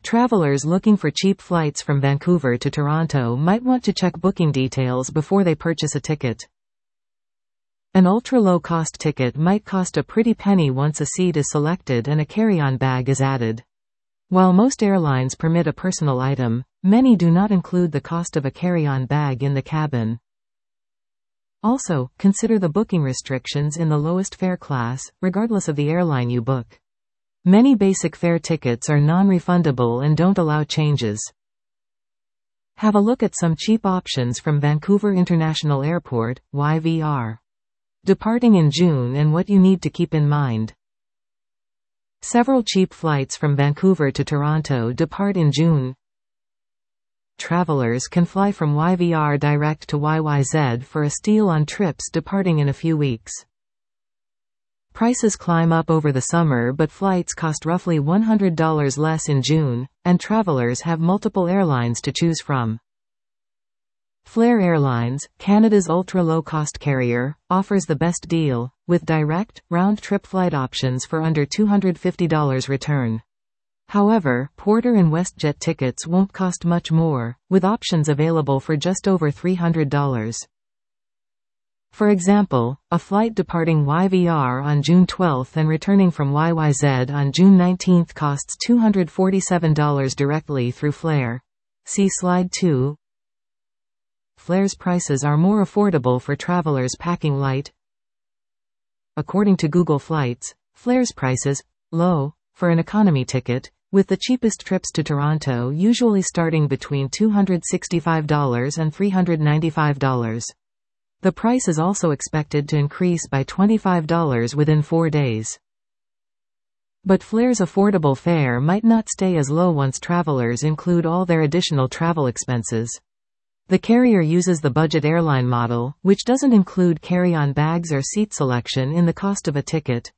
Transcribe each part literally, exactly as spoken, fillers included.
Travelers looking for cheap flights from Vancouver to Toronto might want to check booking details before they purchase a ticket. An ultra-low-cost ticket might cost a pretty penny once a seat is selected and a carry-on bag is added. While most airlines permit a personal item, many do not include the cost of a carry-on bag in the cabin. Also, consider the booking restrictions in the lowest fare class, regardless of the airline you book. Many basic fare tickets are non-refundable and don't allow changes. Have a look at some cheap options from Vancouver International Airport, Y V R. Departing in June and what you need to keep in mind. Several cheap flights from Vancouver to Toronto depart in June. Travelers can fly from Y V R direct to Y Y Z for a steal on trips departing in a few weeks. Prices climb up over the summer, but flights cost roughly one hundred dollars less in June, and travelers have multiple airlines to choose from. Flair Airlines, Canada's ultra-low-cost carrier, offers the best deal, with direct, round-trip flight options for under two hundred fifty dollars return. However, Porter and WestJet tickets won't cost much more, with options available for just over three hundred dollars. For example, a flight departing Y V R on June twelfth and returning from Y Y Z on June nineteenth costs two hundred forty-seven dollars directly through Flair. See Slide two. Flair's prices are more affordable for travelers packing light. According to Google Flights, Flair's prices low for an economy ticket, with the cheapest trips to Toronto usually starting between two hundred sixty-five dollars and three hundred ninety-five dollars. The price is also expected to increase by twenty-five dollars within four days. But Flair's affordable fare might not stay as low once travelers include all their additional travel expenses. The carrier uses the budget airline model, which doesn't include carry-on bags or seat selection in the cost of a ticket.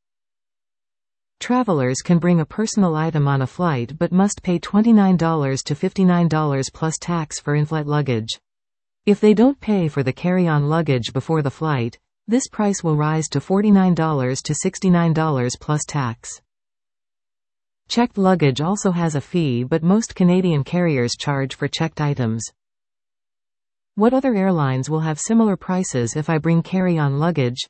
Travelers can bring a personal item on a flight but must pay twenty-nine to fifty-nine dollars plus tax for in-flight luggage. If they don't pay for the carry-on luggage before the flight, this price will rise to forty-nine to sixty-nine dollars plus tax. Checked luggage also has a fee, but most Canadian carriers charge for checked items. What other airlines will have similar prices if I bring carry-on luggage?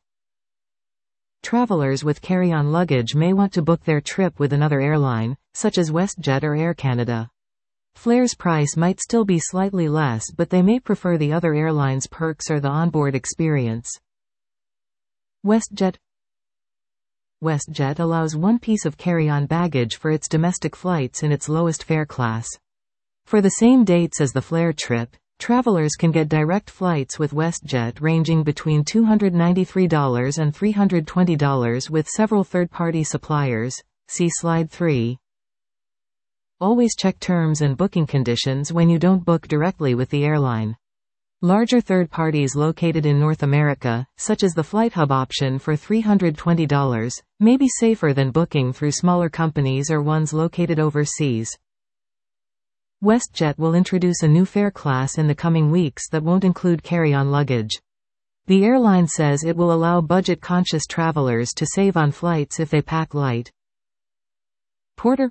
Travelers with carry-on luggage may want to book their trip with another airline, such as WestJet or Air Canada. Flair's price might still be slightly less, but they may prefer the other airline's perks or the onboard experience. WestJet WestJet allows one piece of carry-on baggage for its domestic flights in its lowest fare class. For the same dates as the Flair trip, travelers can get direct flights with WestJet ranging between two hundred ninety-three dollars and three hundred twenty dollars with several third-party suppliers. See Slide three. Always check terms and booking conditions when you don't book directly with the airline. Larger third parties located in North America, such as the FlightHub option for three hundred twenty dollars, may be safer than booking through smaller companies or ones located overseas. WestJet will introduce a new fare class in the coming weeks that won't include carry-on luggage. The airline says it will allow budget-conscious travelers to save on flights if they pack light. Porter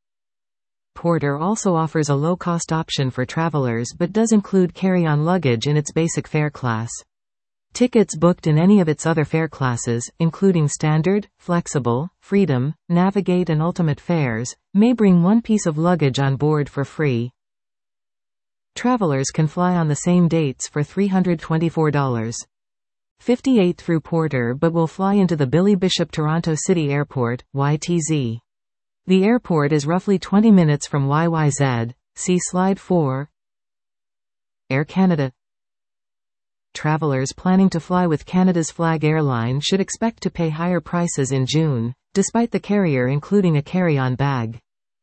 Porter also offers a low-cost option for travelers but does include carry-on luggage in its basic fare class. Tickets booked in any of its other fare classes, including Standard, Flexible, Freedom, Navigate and Ultimate fares, may bring one piece of luggage on board for free. Travelers can fly on the same dates for three hundred twenty-four dollars and fifty-eight cents through Porter but will fly into the Billy Bishop Toronto City Airport, Y T Z. The airport is roughly twenty minutes from Y Y Z. See Slide four. Air Canada. Travelers planning to fly with Canada's flag airline should expect to pay higher prices in June, despite the carrier including a carry-on bag.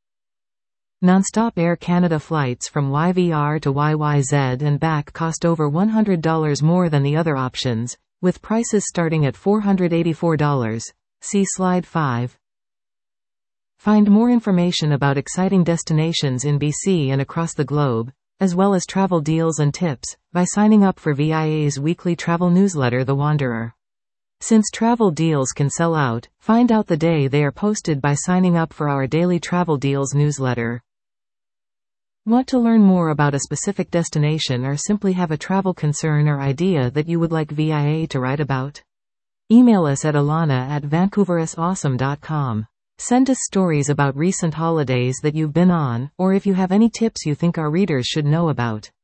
Non-stop Air Canada flights from Y V R to Y Y Z and back cost over one hundred dollars more than the other options, with prices starting at four hundred eighty-four dollars. See Slide five. Find more information about exciting destinations in B C and across the globe, as well as travel deals and tips, by signing up for V I A's weekly travel newsletter The Wanderer. Since travel deals can sell out, find out the day they are posted by signing up for our daily travel deals newsletter. Want to learn more about a specific destination or simply have a travel concern or idea that you would like V I A to write about? Email us at alana at vancouverisawesome dot com. Send us stories about recent holidays that you've been on, or if you have any tips you think our readers should know about.